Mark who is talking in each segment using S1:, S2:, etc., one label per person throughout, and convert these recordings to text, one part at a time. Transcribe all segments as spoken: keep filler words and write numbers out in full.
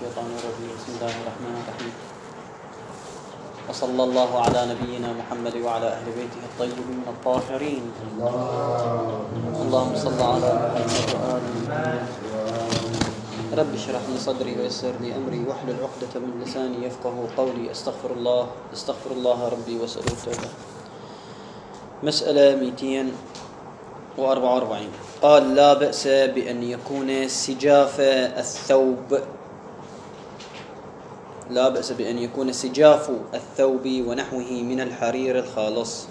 S1: الشيطان الرجيم. بسم الله الرحمن الرحيم. وصلى الله على نبينا محمد وعلى أهل بيته الطيبين الطاهرين. اللهم صل على محمد وآل محمد. رب اشرح لي صدري ويسر لي أمري واحلل عقدة من لساني يفقه قولي. استغفر الله استغفر الله ربي واسأله التوبة. مسألة مئتين وأربعة وأربعين. قال: لا بأس بأن يكون سجاف الثوب لا بأس بأن يكون سجاف الثوب ونحوه من الحرير الخالص.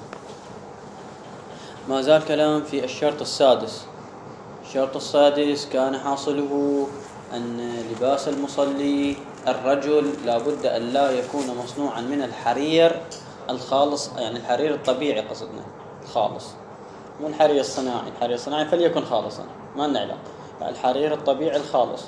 S1: ما زال كلام في الشرط السادس. الشرط السادس كان حاصله أن لباس المصلي الرجل لا بد أن لا يكون مصنوعا من الحرير الخالص، يعني الحرير الطبيعي قصدنا الخالص، مو الحرير الصناعي. الحرير الصناعي فليكن خالصا، ما لنا علاقة. الحرير الطبيعي الخالص.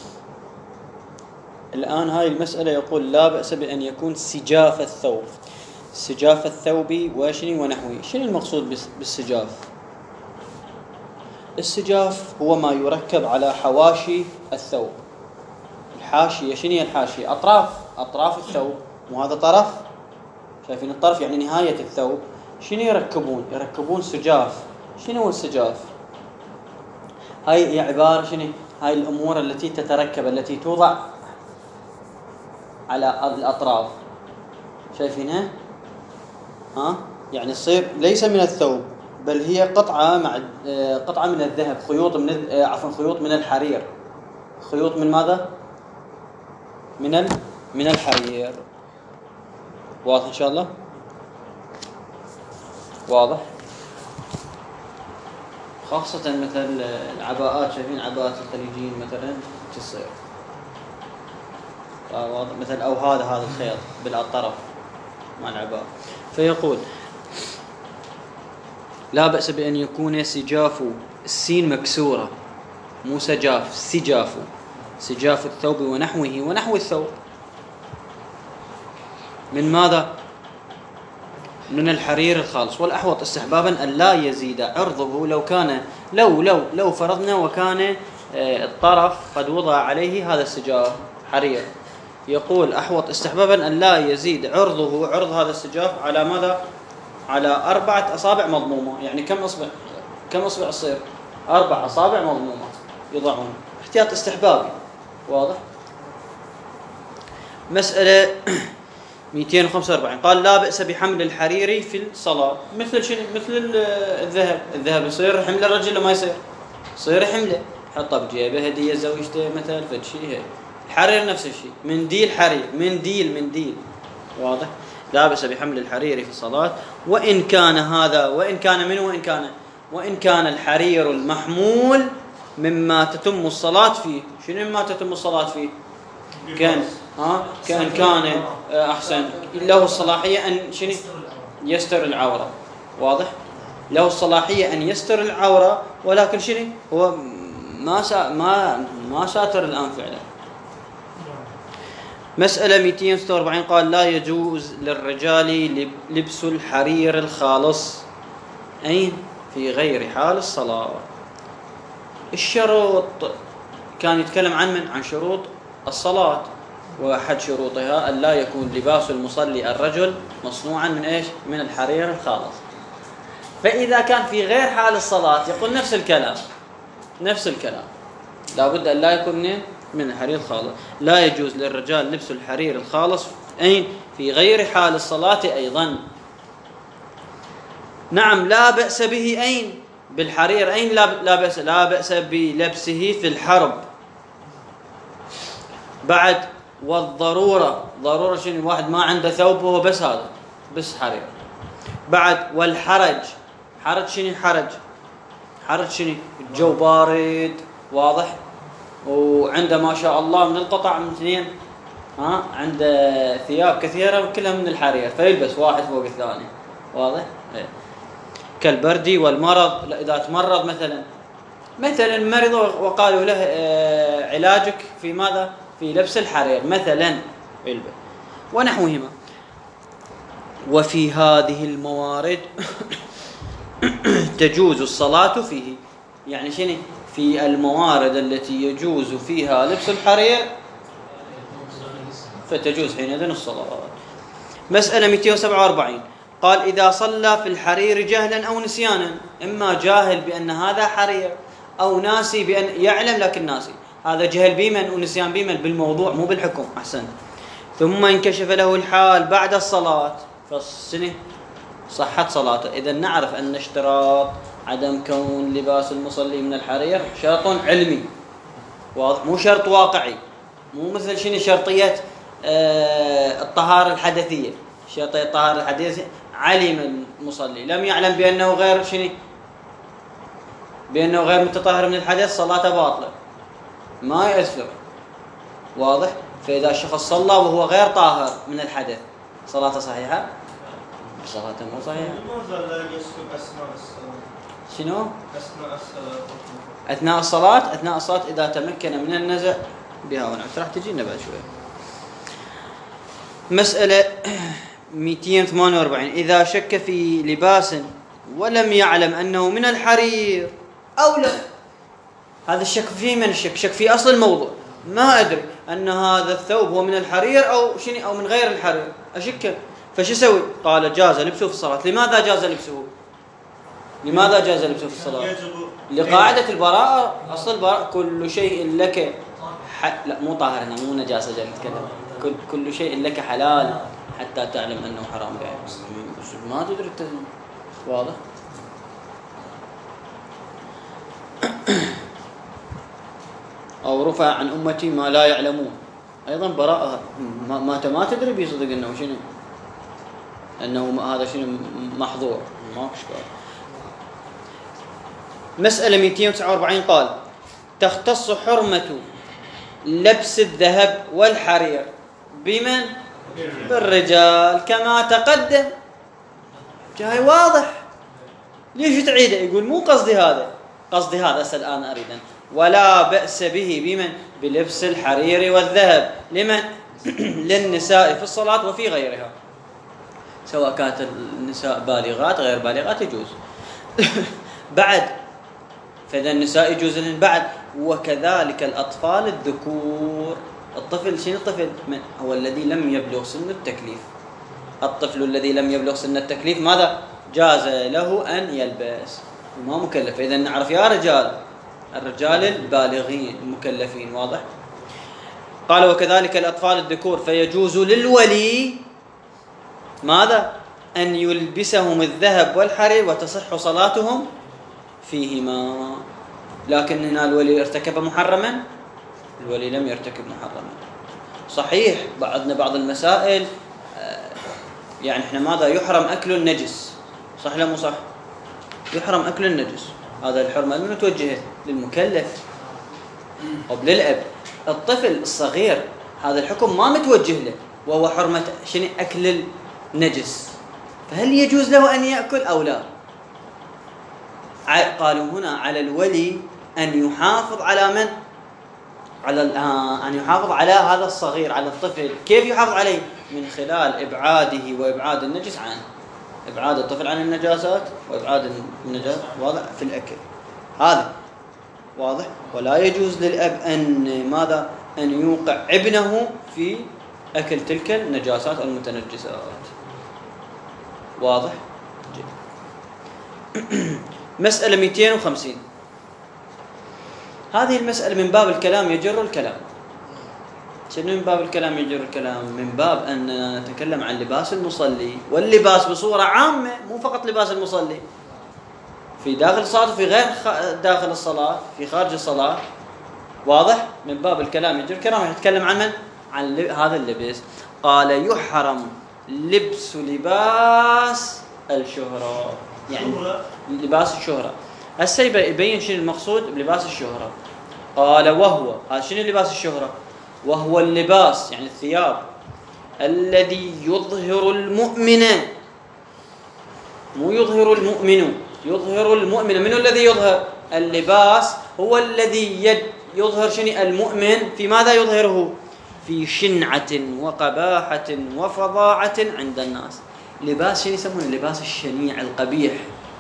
S1: الآن هاي المسألة يقول: لا بأس بأن يكون سجاف الثوب. سجاف الثوب وشنو ونحوه. شنو المقصود بالسجاف؟ السجاف هو ما يركب على حواشي الثوب. الحاشية شنو هي الحاشية؟ أطراف أطراف الثوب، مو هذا طرف؟ شايفين الطرف يعني نهاية الثوب. شنو يركبون؟ يركبون سجاف. شنو هو السجاف؟ هاي هي عبارة شنو؟ هاي الأمور التي تتركب، التي توضع على الأطراف. شايفينها؟ ها؟ يعني تصير ليس من الثوب، بل هي قطعة مع قطعة من الذهب، خيوط من عفوا خيوط من الحرير. خيوط من ماذا؟ من ال... من الحرير. واضح إن شاء الله؟ واضح؟ خاصة مثل العباءات. شايفين عباءات الخليجيين مثلا تصير واضح مثل، أو هذا هذا الخيط بالطرف مع العباء. فيقول: لا بأس بأن يكون سجاف، السين مكسورة مو سجاف، سجاف سجاف الثوب ونحوه ونحو الثوب من ماذا؟ من الحرير الخالص. والأحوط استحبابا أن لا يزيد عرضه. لو كان لو لو لو فرضنا وكان الطرف قد وضع عليه هذا السجاف حرير، يقول أحوط استحبابا أن لا يزيد عرضه، عرض هذا السجاف، على ماذا؟ على أربعة أصابع مضمومة. يعني كم أصبع؟ كم أصبع تصير؟ أربع أصابع مضمومة يضعون، احتياط استحبابي. واضح؟ مسألة مئتين وخمسة وأربعين. قال: لا بأس بحمل الحرير في الصلاة. مثل شنو؟ مثل الذهب. الذهب يصير حمل الرجل ما يصير؟ يصير حمله، حطه بجيبه، هدية زوجته مثلا، فد شيء هيك. الحرير نفس الشيء، منديل حرير، منديل منديل. واضح؟ لا بأس بحمل الحرير في الصلاة، وإن كان هذا وإن كان منه وإن كان وإن كان الحرير المحمول مما تتم الصلاة فيه. شنو مما تتم الصلاة فيه؟ كان ها كان كان أحسن له الصلاحية أن شنو؟ يستر العورة. واضح؟ له الصلاحية أن يستر العورة، ولكن شنو؟ هو ما سا ما ما ساتر الآن فعلا. مسألة مئتين وستة وأربعين. قال: لا يجوز للرجال لبس الحرير الخالص أين؟ في غير حال الصلاة. الشروط كان يتكلم عن من؟ عن شروط الصلاة، وأحد شروطها أن لا يكون لباس المصلي الرجل مصنوعا من إيش؟ من الحرير الخالص. فإذا كان في غير حال الصلاة يقول نفس الكلام نفس الكلام لا بد أن لا يكون من من الحرير الخالص. لا يجوز للرجال لبس الحرير الخالص أين؟ في غير حال الصلاة أيضا. نعم، لا بأس به أين؟ بالحرير. أين لا لا بأس؟ لا بأس بلبسه في الحرب. بعد والضرورة. ضرورة شنو؟ واحد ما عنده ثوب وهو بس هذا بس حرير. بعد والحرج. حرج شنو؟ حرج حرج شنو؟ الجو بارد. واضح؟ وعنده ما شاء الله من القطع من اثنين، ها عنده ثياب كثيرة وكلها من الحرير، فيلبس واحد فوق الثاني. واضح؟ ايه. كالبرد والمرض. لا، إذا تمرض مثلا مثلا مرض وقالوا له اه علاجك في ماذا؟ في لبس الحرير مثلا، يلبس ونحوهما. وفي هذه الموارد تجوز الصلاة فيه. يعني شنو؟ في الموارد التي يجوز فيها لبس الحرير فتجوز حينئذ الصلاة. مسألة مئتين وسبعة وأربعين قال إذا صلى في الحرير جهلا أو نسيانا، إما جاهل بأن هذا حرير أو ناسي بأن يعلم لكن ناسي، هذا جهل بمن ونسيان بمن؟ بالموضوع مو بالحكم. أحسن. ثم انكشف له الحال بعد الصلاة فالسنة صحت صلاته. إذا نعرف أن اشتراط عدم كون لباس المصلي من الحرير شرط علمي واضح، مو شرط واقعي، مو مثل شنو شرطية آه الطهارة الحدثية. شرطية الطهارة الحدثية علم المصلي لم يعلم بأنه غير شنو، بأنه غير متطهر من الحدث، صلاته باطلة ما يأثر واضح. فإذا الشخص صلى وهو غير طاهر من الحدث صلاته صحيحة؟ صلاته مو صحيحة.
S2: لماذا لا يسلب أثناء الصلاة؟
S1: شنو؟
S2: أثناء الصلاة.
S1: أثناء الصلاة أثناء الصلاة إذا تمكن من النزع بها ونعت راح تجينا بعد شوية. مسألة مئتين وثمانية وأربعين إذا شك في لباس ولم يعلم أنه من الحرير أو لا، هذا الشك فيه من الشك؟ شك في أصل الموضوع، ما أدري أن هذا الثوب هو من الحرير أو شنو أو من غير الحرير، أشك. فش يسوي؟ قال جاز لبسه في الصلاة. لماذا جاز لبسه؟ لماذا جاز لبسه في الصلاة؟ لقاعدة البراءة. أصل البراءة كل شيء لك ح... لا مو طاهر هنا، مو نجاسة جاي نتكلم. كل كل شيء لك حلال حتى تعلم أنه حرام بعين، ما تدري التزم. واضح؟ أو رفع عن أمتي ما لا يعلمون، أيضا براءة. ما ما, ما تدري بيصدق أنه شنو، أنه هذا شنو محظور، ما إشكال. مسألة مئتين وتسعة وأربعين قال تختص حرمة لبس الذهب والحرير بمن؟ بالرجال كما تقدم. جاي واضح، ليش تعيده؟ يقول مو قصدي هذا، قصدي هذا أسأل الآن أريدا. ولا بأس به بمن؟ بلبس الحرير والذهب لمن؟ للنساء في الصلاة وفي غيرها، سواء كانت النساء بالغات غير بالغات يجوز. بعد فإذا النساء يجوز لهن بعد، وكذلك الأطفال الذكور. الطفل شنو الطفل؟ من هو الذي لم يبلغ سن التكليف. الطفل الذي لم يبلغ سن التكليف ماذا؟ جاز له أن يلبس وما مكلف. إذا نعرف يا رجال الرجال البالغين المكلفين. واضح؟ قال وكذلك الأطفال الذكور فيجوز للولي ماذا؟ أن يلبسهم الذهب والحرير وتصح صلاتهم فيهما. لكن هنا الولي ارتكب محرما؟ الولي لم يرتكب محرما. صحيح بعضنا بعض المسائل يعني احنا ماذا؟ يحرم أكل النجس، صح لا مو صح؟ يحرم أكل النجس، هذا الحرمة من توجهه؟ للمكلف أو للأب. الطفل الصغير هذا الحكم ما متوجه له، وهو حرمة شنو؟ أكل النجس. فهل يجوز له أن يأكل أو لا؟ قالوا هنا على الولي أن يحافظ على من؟ على أن يحافظ على هذا الصغير، على الطفل. كيف يحافظ عليه؟ من خلال إبعاده وإبعاد النجس عنه، إبعاد الطفل عن النجاسات وإبعاد النجاسات واضح في الأكل هذا واضح. ولا يجوز للأب أن ماذا؟ أن يوقع ابنه في أكل تلك النجاسات المتنجسات. واضح؟ مسألة مئتين وخمسين. هذه المسألة من باب الكلام يجر الكلام. شنو من باب الكلام يجر الكلام؟ من باب أن نتكلم عن لباس المصلي، واللباس بصورة عامة، مو فقط لباس المصلي في داخل الصلاة وفي غير داخل الصلاة، في خارج الصلاة. واضح؟ من باب الكلام يجر الكلام. نتكلم عن من؟ عن هذا اللبس. قال يحرم لبس لباس الشهرة، يعني لباس الشهرة. هسه يبين شنو المقصود بلباس الشهرة. قال وهو، هذا شنو لباس الشهرة؟ وهو اللباس يعني الثياب الذي يظهر المؤمن، مو يظهر المؤمن، يظهر المؤمن. من الذي يظهر؟ اللباس هو الذي يظهر شنو؟ المؤمن. في ماذا يظهره؟ في شنعة وقباحة وفظاعة عند الناس. لباس شنو يسمونه؟ لباس الشنيع القبيح.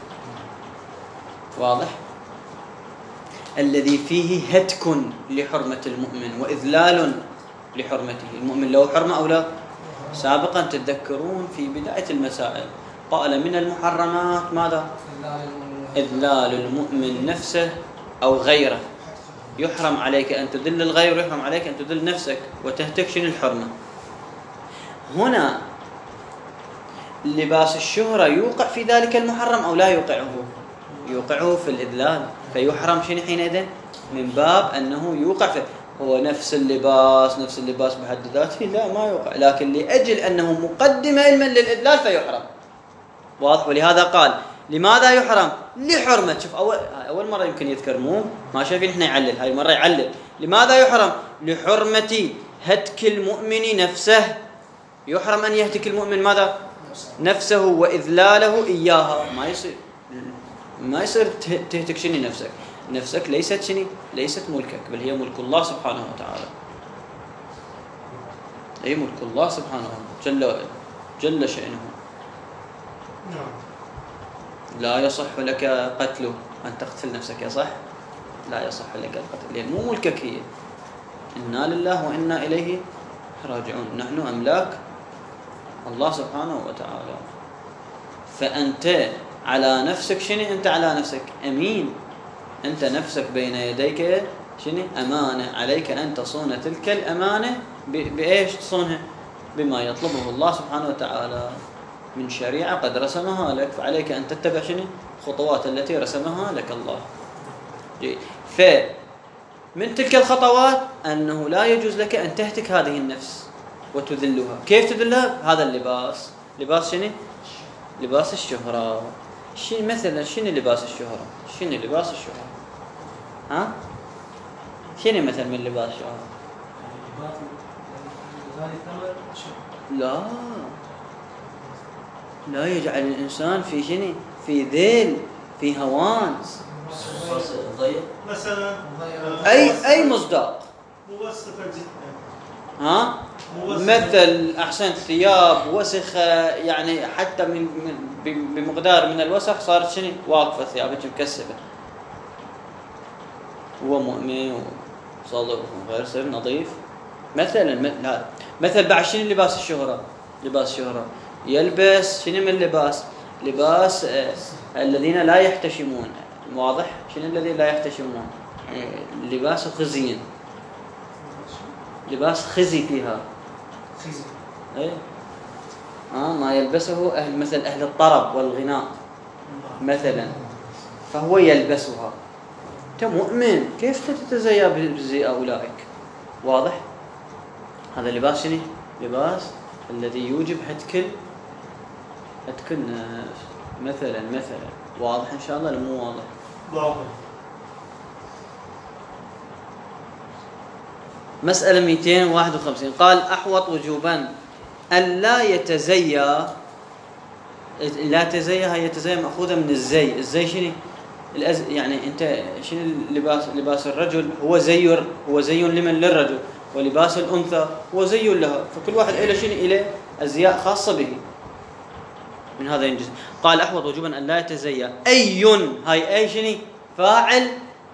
S1: واضح؟ الذي فيه هتك لحرمة المؤمن وإذلال لحرمته. المؤمن له حرمة أو لا؟ سابقا تتذكرون في بداية المسائل قال من المحرمات ماذا؟ إذلال المؤمن نفسه أو غيره. يحرم عليك أن تذل الغير ويحرم عليك أن تذل نفسك وتهتك شنو الحرمة. هنا لباس الشهرة يوقع في ذلك المحرم أو لا يوقعه؟ يوقعه في الإذلال، فيحرم شنو حينئذ؟ من باب أنه يوقع في هو نفس اللباس نفس اللباس بحد ذاته لا ما يوقع، لكن لأجل أنه مقدم علما للإذلال فيحرم. واضح؟ ولهذا قال لماذا يحرم؟ لحرمة. شوف أول أول مرة يمكن يذكر مو ما شايفين إحنا يعلل، هاي مرة يعلل لماذا يحرم؟ لحرمة هتك المؤمن نفسه. يحرم أن يهتك المؤمن ماذا؟ نفسه وإذلاله إياها. ما يصير ما يصير تهتك شني نفسك. نفسك ليست شني ليست ملكك، بل هي ملك الله سبحانه وتعالى. هي ملك الله سبحانه جل جل شأنه. لا يصح لك قتله، أن تقتل نفسك يصح؟ لا يصح لك القتل لأن مو ملكك هي. إنا لله وإنا إليه راجعون. نحن أملاك الله سبحانه وتعالى. فأنت على نفسك شنو؟ أنت على نفسك أمين. أنت نفسك بين يديك شنو؟ أمانة، عليك أن تصون تلك الأمانة بإيش تصونها؟ بما يطلبه الله سبحانه وتعالى من شريعة قد رسمها لك، فعليك أن تتبع شنو؟ خطوات التي رسمها لك الله. فمن تلك الخطوات أنه لا يجوز لك أن تهتك هذه النفس وتذلها. كيف تذلها؟ هذا اللباس. لباس شنو؟ لباس الشهرة. شنو مثلا شنو لباس الشهرة؟ شنو لباس الشهرة؟ ها؟ شنو مثل من لباس الشهرة؟ لا لا يجعل الإنسان في شنو؟ في ذيل، في هوان.
S2: مثلا
S1: أي أي مصداق
S2: موسخة جدا.
S1: ها؟ مثل أحسنت ثياب وسخة، يعني حتى من, من بمقدار من الوسخ صارت شنو؟ واقفة ثيابك مكسبة. هو مؤمن وصادق وغير سر نظيف مثلا. مثل مثل بعد شنو لباس الشهرة؟ لباس الشهرة يلبس شنو من لباس؟ لباس آه الذين لا يحتشمون. واضح؟ شنو الذي لا يحتشمون؟ آه لباس خزي، لباس خزي فيها خزي. اي اه ما يلبسه اهل مثل اهل الطرب والغناء مثلا، فهو يلبسها. انت مؤمن كيف تتزيا بزي اولئك؟ واضح؟ هذا لباس شنو؟ لباس الذي يوجب هتك هتك النفس مثلا مثلا. واضح ان شاء الله؟ مو واضح؟
S2: واضح.
S1: مسألة مئتين وواحد وخمسين قال أحوط وجوبا ألا يتزيا. لا تزيا هي يتزيا مأخوذة من الزي. الزي شنو؟ الأز... يعني أنت شنو اللباس؟ لباس الرجل هو زي هو زي لمن؟ للرجل. ولباس الأنثى هو زي لها، فكل واحد إلى شنو؟ إلى أزياء خاصة به. من هذا ينجز. قال أحوط وجوبا أن لا يتزيا أي. هاي أي شنو؟ فاعل.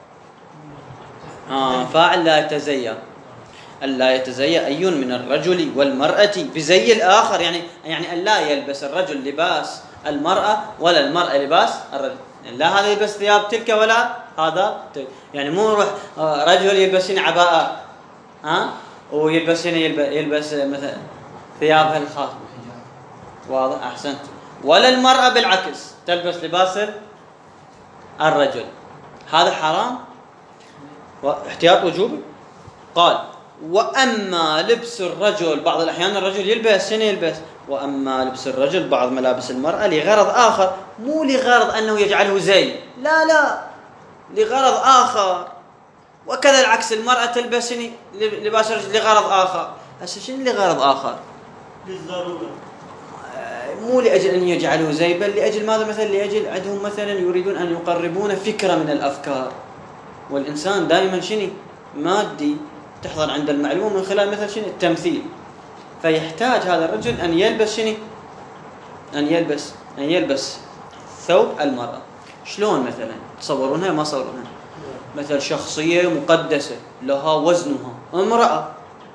S1: آه فاعل لا يتزيا. ألا يتزيا أي من الرجل والمرأة بزي الآخر، يعني يعني أن لا يلبس الرجل لباس المرأة ولا المرأة لباس الرجل. يعني لا هذا يلبس ثياب تلك ولا هذا تلك. يعني مو يروح رجل يلبس عباءة ها ويلبس يلبس, يلبس مثلا ثيابها الخاصة. واضح؟ أحسنت. ولا المرأة بالعكس تلبس لباس الرجل. هذا حرام واحتياط وجوبي. قال وأما لبس الرجل، بعض الأحيان الرجل يلبس شنو يلبس؟ وأما لبس الرجل بعض ملابس المرأة لغرض آخر، مو لغرض أنه يجعله زي، لا لا، لغرض آخر. وكذا العكس، المرأة تلبس شنو لباس الرجل لغرض آخر. هسه شنو لغرض آخر؟
S2: للضرورة،
S1: مو لأجل أن يجعله زي، بل لأجل ماذا؟ مثلا لأجل عندهم مثلا يريدون أن يقربون فكرة من الأفكار. والإنسان دائما شنو؟ مادي، تحضر عند المعلومة من خلال مثل شنو؟ التمثيل. فيحتاج هذا الرجل أن يلبس شنو؟ أن يلبس أن يلبس ثوب المرأة. شلون مثلا؟ تصورونها ما تصورونها؟ مثل شخصية مقدسة لها وزنها، امرأة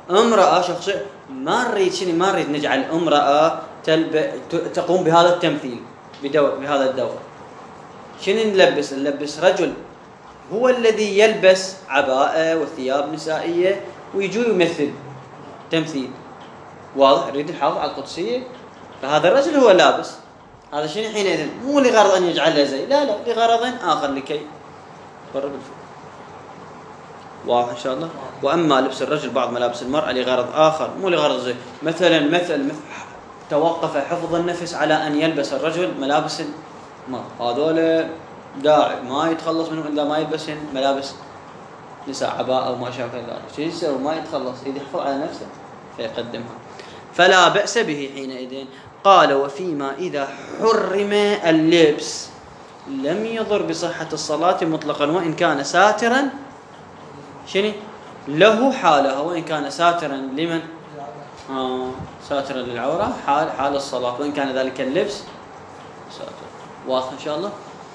S1: امرأة شخصية ما نريد شنو ما نريد نجعل امرأة تلب... تقوم بهذا التمثيل بدور بهذا الدور. شنو نلبس؟ نلبس رجل هو الذي يلبس عباءة وثياب نسائية ويجي يمثل تمثيل واضح. نريد الحافظ على القدسية، فهذا الرجل هو لابس هذا شنو حينئذ مو لغرض أن يجعله زي، لا لا لغرض آخر لكي يقرب الفكرة. واضح إن شاء الله. وأما لبس الرجل بعض ملابس المرأة لغرض آخر مو لغرض زي، مثلا مثل توقف حفظ النفس على أن يلبس الرجل ملابس المرأة، هذول داعي ما يتخلص منهم إلا ما يلبسن ملابس نساء عباءة أو ما شابه ذلك. شو يسوي؟ ما يتخلص، يحفظ على نفسه فيقدمها، فلا بأس به حينئذ. قال وفيما إذا حرم اللبس لم يضر بصحة الصلاة مطلقا وإن كان ساترا شنو له حالها، وإن كان ساترا لمن آه ساترا للعورة حال حال الصلاة، وإن كان ذلك اللبس ساتر. واضح إن شاء الله.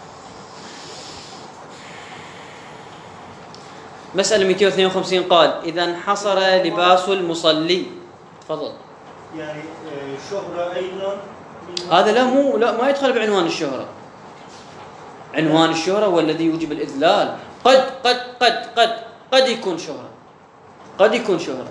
S1: مسألة مئتين واثنين وخمسين قال إذا انحصر لباس المصلي. تفضل.
S2: يعني شهرة أيضا
S1: هذا لا مو لا ما يدخل بعنوان الشهرة. عنوان الشهرة هو الذي يوجب الإذلال. قد قد قد قد قد يكون شهرة، قد يكون شهرة.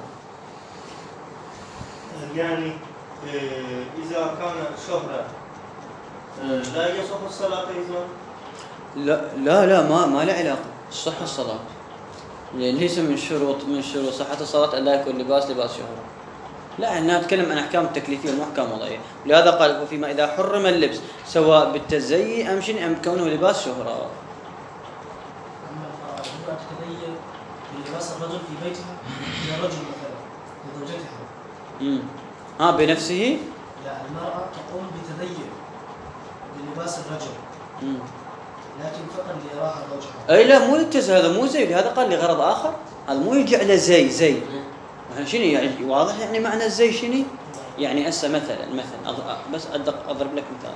S2: يعني إذا كان شهرة لا يصح الصلاة أيضا؟
S1: لا لا لا ما ما له علاقة صح الصلاة، لأن ليس من شروط من شروط صحة الصلاة أن لا يكون لباس لباس شهرة. لا احنا نتكلم عن احكام التكليفيه مو احكام وضعيه. لهذا قال وفيما اذا حرم اللبس سواء بالتزيي ام شنو ام كونه لباس شهره.
S3: اما المراه تتزين بلباس الرجل في بيتها لرجل مثلا لزوجتها.
S1: امم ها بنفسه.
S3: لا المراه تقوم بتزين بلباس الرجل.
S1: امم
S3: لكن فقط ليراها زوجها.
S1: اي لا مو للتزيي، هذا مو زي، لهذا قال لغرض اخر. هذا مو يجي على زي زي شنو يعني واضح يعني معنى الزي شنو؟ يعني هسه مثلا مثلا بس أدق اضرب لك مثال.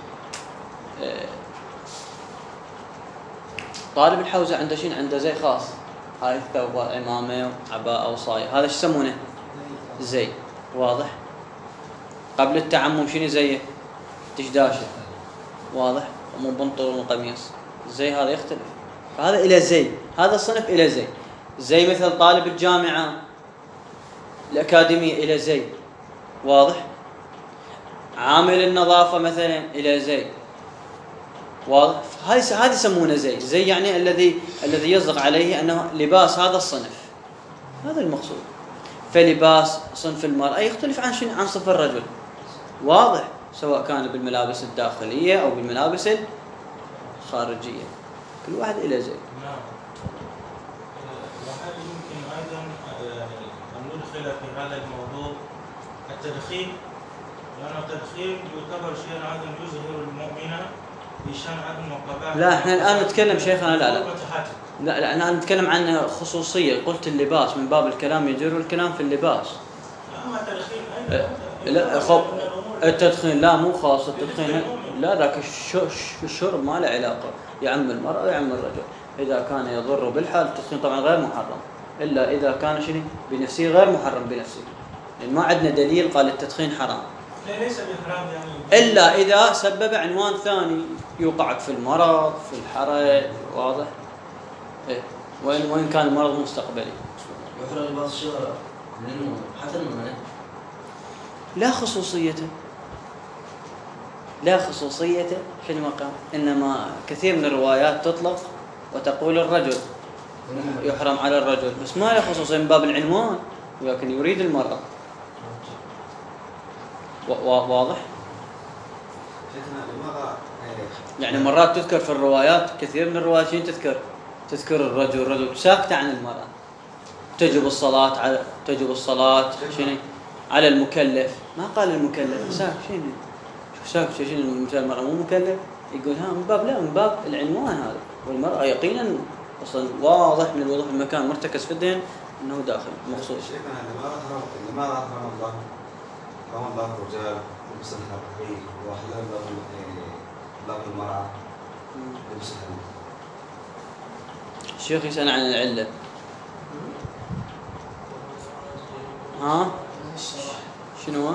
S1: طالب الحوزه عنده شنو؟ عنده زي خاص، هاي الثوب وعمامه وعباءه وصايه، هذا ايش يسمونه؟ زي. واضح. قبل التعمم شنو زيه؟ دشداشه. واضح. مو بنطلون وقميص. الزي هذا يختلف، فهذا الى زي، هذا الصنف الى زي. زي مثل طالب الجامعه الأكاديمية إلى زي. واضح. عامل النظافة مثلا إلى زي. واضح. هذه هذه يسمونه زي. زي يعني الذي الذي يصدق عليه أنه لباس هذا الصنف، هذا المقصود. فلباس صنف المرأة يختلف عن شنو؟ عن صنف الرجل. واضح. سواء كان بالملابس الداخلية أو بالملابس الخارجية، كل واحد إلى زي.
S4: نعم. وهل يمكن أيضا أن ندخل في هذا الموضوع التدخين؟ لأن التدخين يعتبر شيئا أيضا يظهر المؤمنة بشأن عدم وقباح.
S1: لا احنا الآن نتكلم شيخنا لا لا لا لا احنا نتكلم عن خصوصية. قلت اللباس من باب الكلام يجر الكلام في اللباس.
S4: أما التدخين أيضا
S1: لا خب التدخين لا مو خاص التدخين، لا ذاك الشرب ما له علاقة، يعم المرأة ويعم الرجل. إذا كان يضر بالحال التدخين طبعا غير محرم، إلا إذا كان شنو بنفسه غير محرم بنفسه، لأن ما عندنا دليل قال التدخين حرام.
S4: ليس بحرام يعني،
S1: إلا إذا سبب عنوان ثاني يوقعك في المرض في الحرج. واضح. إيه وين وين كان المرض مستقبلي.
S5: يحرم لباس الشهرة لأنه حتى المعنى
S1: لا خصوصيته، لا خصوصيته في المقام، إنما كثير من الروايات تطلق وتقول الرجل يحرم على الرجل، بس ما له خصوصية من باب العنوان، ولكن يريد المرأة. واضح. يعني مرات تذكر في الروايات، كثير من الروايات تذكر تذكر الرجل الرجل ساكتة عن المرأة. تجب الصلاة على تجب الصلاة شنو على المكلف، ما قال المكلف ساكت شنو شو ساكت شنو مثل المرأة مو مكلف، يقول ها من باب لا من باب العنوان هذا، والمرأة يقينا اصلا واضح من الوضوح المكان مرتكز في الدين انه داخل مخصوص.
S6: شيخنا لماذا حرم لماذا حرم الله حرم الله الرجال لبس الحرير واحلال لهم المرأة لبس الحرير؟
S1: الشيخ يسأل عن العلة. ها شنو هو؟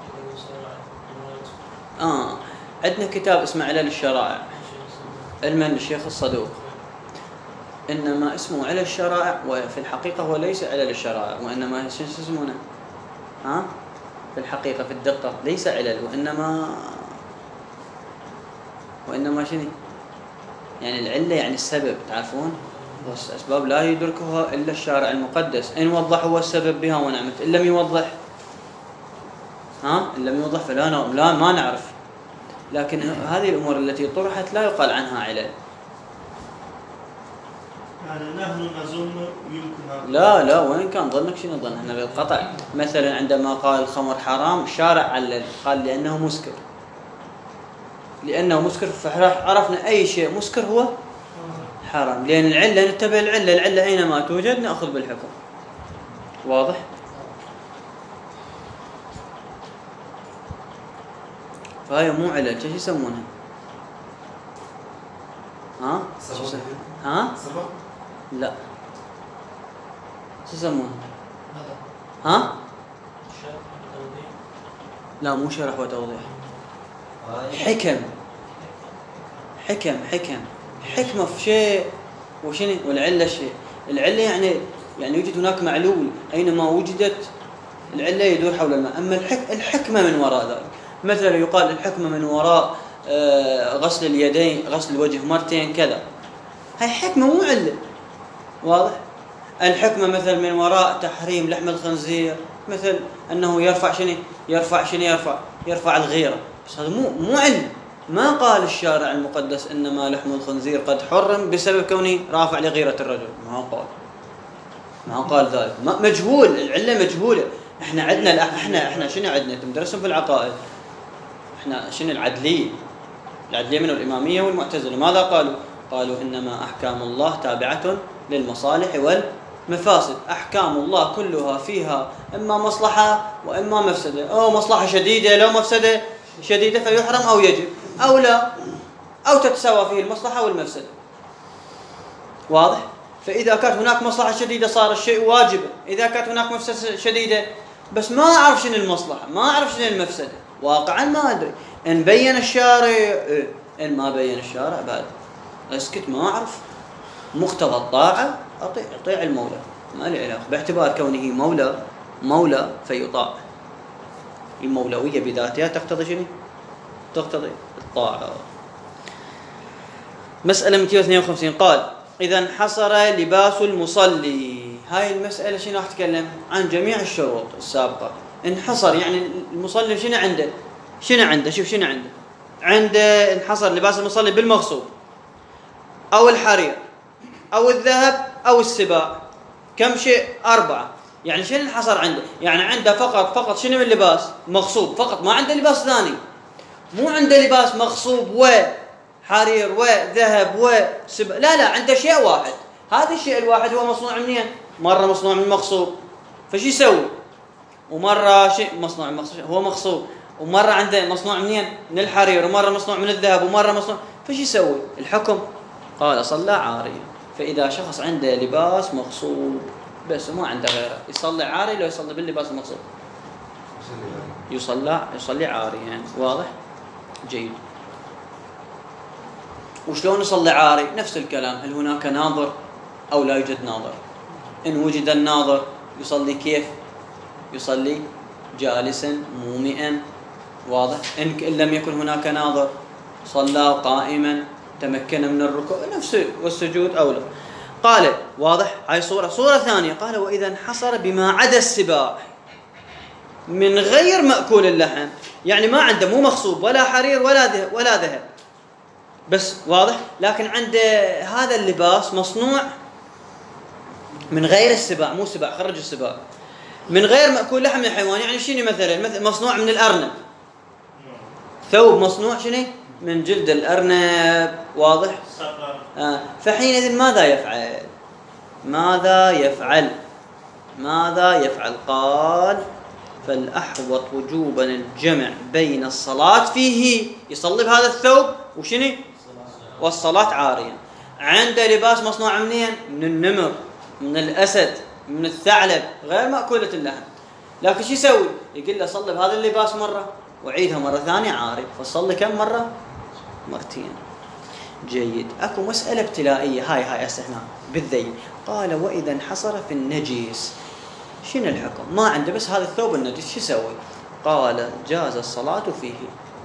S1: اه عندنا كتاب اسمه علل الشرائع علما للشيخ الصدوق، انما اسمه علل الشرائع وفي الحقيقه هو ليس علل الشرائع، وانما شو اسمونه؟ ها في الحقيقه في الدقه ليس علل، وانما وانما شنو؟ يعني العله يعني السبب، تعرفون؟ أسباب لا يدركها إلا الشارع المقدس، إن وضح هو السبب بها ونعمت، إن لم يوضح ها إن لم يوضح فلا لا ما نعرف. لكن هذه الأمور التي طرحت لا يقال عنها علل.
S2: يعني نحن نظن يمكن
S1: لا لا وين كان ظنك شنو ظن؟ احنا بالقطع مثلا عندما قال الخمر حرام الشارع علل، قال لأنه مسكر، لأنه مسكر فعرفنا أي شيء مسكر هو حرام، لأن العلة نتبع العلة، العلة أينما توجد نأخذ بالحكم. واضح؟ فهي مو علة، شو يسمونها؟ ها؟
S6: سبب.
S1: ها؟
S6: سبب؟
S1: لا شو يسمونها؟ ها؟ لا مو شرح وتوضيح، حكم حكم حكم حكمة في شيء وشنو؟ والعلة شيء. العلة يعني يعني يوجد هناك معلول، أينما وجدت العلة يدور حول الماء. أما الحك الحكمة من وراء ذلك، مثلا يقال الحكمة من وراء آه غسل اليدين، غسل الوجه مرتين كذا، هاي حكمة مو علة. واضح؟ الحكمة مثل من وراء تحريم لحم الخنزير، مثل أنه يرفع شنو؟ يرفع شنو؟ يرفع يرفع الغيرة، بس هذا مو مو علة. ما قال الشارع المقدس إنما لحم الخنزير قد حرم بسبب كونه رافع لغيرة الرجل، ما قال ما قال ذلك، مجهول، العلة مجهولة. احنا عندنا احنا احنا شنو عندنا؟ تدرسون في العقائد احنا شنو؟ العدلية العدلية من الإمامية والمعتزلة ماذا قالوا؟ قالوا إنما أحكام الله تابعة للمصالح والمفاسد، أحكام الله كلها فيها إما مصلحة وإما مفسدة، أو مصلحة شديدة لو مفسدة شديدة فيحرم أو يجب، أو لا أو تتساوى فيه المصلحة والمفسدة. واضح؟ فإذا كانت هناك مصلحة شديدة صار الشيء واجبا، إذا كانت هناك مفسدة شديدة بس ما أعرف شنو المصلحة، ما أعرف شنو المفسدة، واقعا ما أدري، إن بين الشارع إيه، إن ما بين الشارع بعد أسكت، ما أعرف. مقتضى الطاعة أطيع أطيع المولى، ما لي علاقة، باعتبار كونه مولى مولى فيطاع. المولوية بذاتها تقتضي شنو؟ تقتضي الطاعة. مسألة مئتين واثنين وخمسين قال إذا انحصر لباس المصلي، هاي المسألة شنو راح تتكلم عن جميع الشروط السابقة. انحصر يعني المصلي شنو عنده؟ شنو عنده؟ شوف شنو عنده؟ عنده انحصر لباس المصلي بالمغصوب أو الحرير أو الذهب أو السباع، كم شيء؟ أربعة. يعني شنو انحصر عنده؟ يعني عنده فقط فقط شنو من اللباس؟ مغصوب فقط، ما عنده لباس ثاني، مو عنده لباس مغصوب وحرير وذهب وسباع، لا لا، عنده شيء واحد. هذا الشيء الواحد هو مصنوع منين؟ مرة مصنوع من مغصوب، فشي يسوي؟ ومرة شيء مصنوع من مغصوب هو مغصوب، ومرة عنده مصنوع منين؟ من الحرير، ومرة مصنوع من الذهب، ومرة مصنوع، فشي يسوي؟ الحكم قال صلى عاريا. فإذا شخص عنده لباس مغصوب بس ما عنده غيره، يصلي عاري لو يصلي باللباس المغصوب؟ يصلى يصلي عاري يعني. واضح؟ جيد. وشلون يصلي عاري؟ نفس الكلام، هل هناك ناظر أو لا يوجد ناظر؟ إن وجد الناظر يصلي كيف؟ يصلي جالسا مومئا. واضح؟ إن لم يكن هناك ناظر صلى قائما تمكن من الركوع نفسه والسجود أو لا. قال واضح؟ هاي صورة. صورة ثانية قال وإذا انحصر بما عدا السباع من غير مأكول اللحم، يعني ما عنده مو مغصوب ولا حرير ولا ذهب ولا ذهب بس، واضح، لكن عنده هذا اللباس مصنوع من غير السباع، مو سباع، خرج السباع، من غير مأكول لحم الحيوان. يعني شنو مثلا؟ مثل مصنوع من الأرنب، ثوب مصنوع شنو؟ من جلد الأرنب. واضح؟ آه. فحينئذ ماذا يفعل؟ ماذا يفعل؟ ماذا يفعل؟ قال فالأحوط وجوبا الجمع بين الصلاة فيه، يصلي بهذا الثوب وشنو؟ والصلاة عاريا. عنده لباس مصنوع منين؟ من النمر، من الأسد، من الثعلب، غير مأكولة اللحم. لكن شو يسوي؟ يقول له صلي بهذا اللباس مرة وعيدها مرة ثانية عاري، فصلي كم مرة؟ مرتين. جيد. اكو مسألة ابتلائية، هاي هاي هسه هنا بالذيل. قال وإذا انحصر في النجس، شنو الحكم؟ ما عنده بس هذا الثوب النجس، شو يسوي؟ قال جاز الصلاة فيه.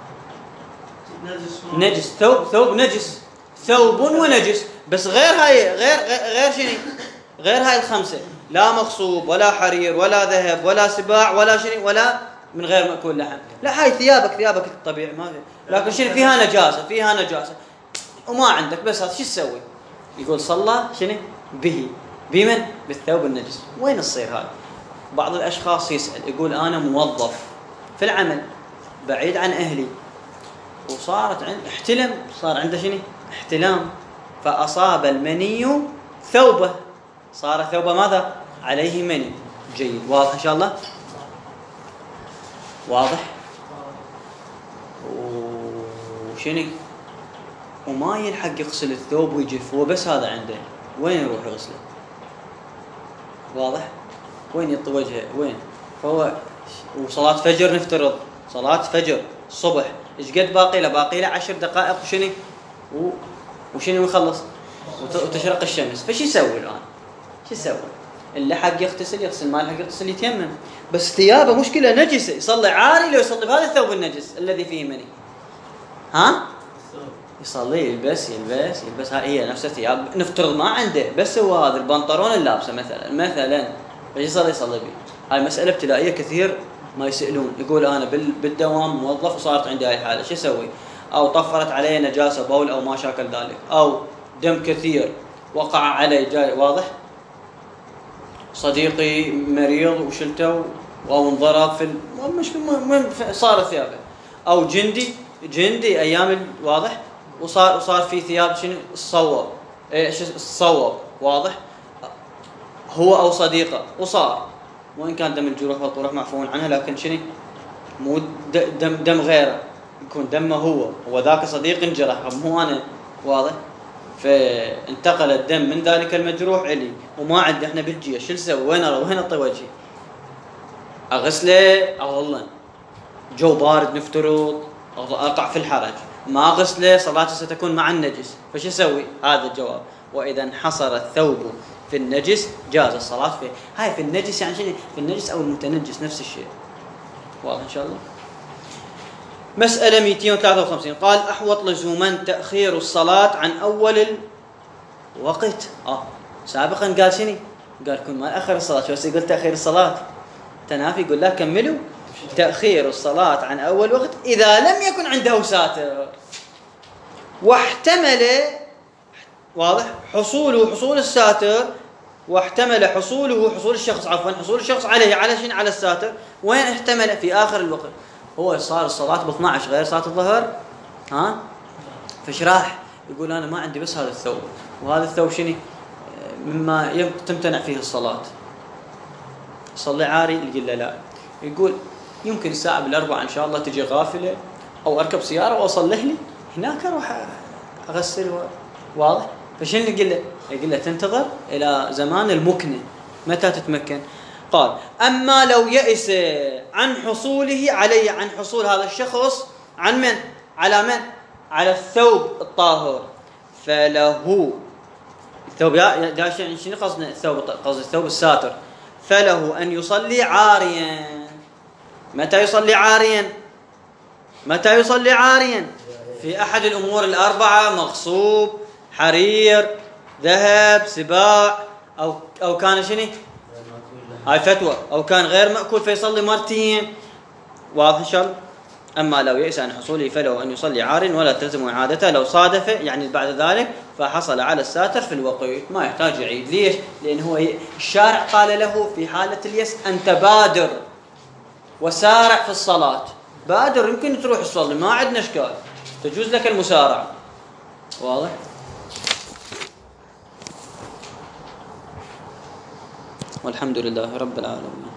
S2: نجس
S1: نجس، ثوب ثوب نجس، ثوب ونجس، بس غير هاي، غير غير شنو؟ غير هاي الخمسة، لا مغصوب ولا حرير ولا ذهب ولا سباع ولا شنو ولا من غير مأكول لحم. لا هاي ثيابك ثيابك الطبيعي ما في، لكن شنو فيها نجاسة، فيها نجاسة وما عندك بس هذا، شو تسوي؟ يقول صلى شنو؟ به. بمن؟ بالثوب النجس. وين تصير هاي؟ بعض الأشخاص يسأل يقول أنا موظف في العمل بعيد عن أهلي، وصارت عند احتلم، صار عنده شنو؟ احتلام، فأصاب المني ثوبه، صار ثوبه ماذا؟ عليه مني. جيد. واضح إن شاء الله؟ واضح؟ وشنو؟ وما يلحق يغسل الثوب ويجف، هو بس هذا عنده، وين يروح يغسله؟ واضح؟ وين يطي وجهه؟ وين؟ فهو وصلاة فجر نفترض، صلاة فجر الصبح، ايش قد باقي له؟ باقي له عشر دقائق وشنو؟ و... وشنو يخلص؟ وت... وتشرق الشمس، فش يسوي الآن؟ شو يسوي؟ اللي حق يغتسل يغسل، ما لحق يغتسل يتيمم. بس ثيابه مشكلة نجسة، يصلي عاري لو يصلي بهذا الثوب النجس الذي فيه مني. ها؟ يصلي يلبس يلبس يلبس هاي هي نفس الثياب، نفترض ما عنده بس هو هذا البنطلون اللابسه مثلا مثلا فيصلي يصلي به. هاي مسألة ابتلائية كثير ما يسألون، يقول أنا بالدوام موظف وصارت عندي هاي الحالة، شو أسوي؟ أو طفرت علي نجاسة بول أو ما شاكل ذلك، أو دم كثير وقع علي جاي. واضح؟ صديقي مريض وشلته أو انضرب في مش صار ثيابه، أو جندي جندي أيام. واضح؟ وصار وصار في ثياب شنو الصوب، ايش الصوب. واضح؟ هو او صديقه وصار، وان كان دم الجروح والطروح معفو عنها، لكن شنو مو دم دم غيره، يكون دمه هو هو ذاك صديق انجرح مو انا. واضح؟ فانتقل الدم من ذلك المجروح الي وما عندي احنا بالجيش، شو نسوي؟ وين اروح؟ وين اطي وجهي؟ اغسله اظلا جو بارد نفترض، اقع في الحرج، ما غسله صلاته ستكون مع النجس، فش يسوي؟ هذا الجواب. واذا انحصر الثوب في النجس جاز الصلاة فيه. هاي في النجس يعني شنو؟ في النجس او المتنجس نفس الشيء. واضح ان شاء الله؟ مسألة مئتين وثلاثة وخمسين. قال احوط لزوما تأخير الصلاة عن اول الوقت. اه سابقا قال شنو؟ قال كن ما اخر الصلاة، شو يقول تأخير الصلاة؟ تنافي. يقول لا كملوا. تأخير الصلاة عن أول وقت إذا لم يكن عنده ساتر واحتمل، واضح، حصوله حصول الساتر، واحتمل حصوله حصول الشخص عفوا حصول الشخص عليه على شنو؟ على الساتر. وين احتمل؟ في آخر الوقت. هو صار الصلاة ب اثنعش غير صلاة الظهر، ها؟ فش راح يقول أنا ما عندي بس هذا الثوب، وهذا الثوب شنو؟ مما تمتنع فيه الصلاة، صلي عاري. يقول له لا. يقول يمكن الساعة بالأربعة إن شاء الله تجي غافلة، أو أركب سيارة وأصلح لي هناك أروح أغسل. واضح؟ فشن اللي يقول له؟ يقول له تنتظر إلى زمان المكنة. متى تتمكن؟ قال أما لو يئس عن حصوله عليه، عن حصول هذا الشخص عن من؟ على من؟ على الثوب الطاهر، فله الثوب يا شنو قصدنا الثوب؟ قصد الثوب الساتر. فله أن يصلي عاريا. متى يصلي عاريا؟ متى يصلي عاريا؟ في أحد الأمور الأربعة: مغصوب، حرير، ذهب، سباع، أو أو كان شنو؟ هاي فتوى. أو كان غير مأكول فيصلي مرتين. واضح إن شاء الله؟ أما لو يئس عن حصوله فله أن يصلي عاريا ولا تلزم إعادته لو صادف يعني بعد ذلك فحصل على الساتر في الوقت، ما يحتاج يعيد. ليش؟ لأن هو الشارع قال له في حالة اليأس أن تبادر وسارع في الصلاة. بادر، يمكن تروح تصلي ما عندنا إشكال، تجوز لك المسارعة. واضح؟ والحمد لله رب العالمين.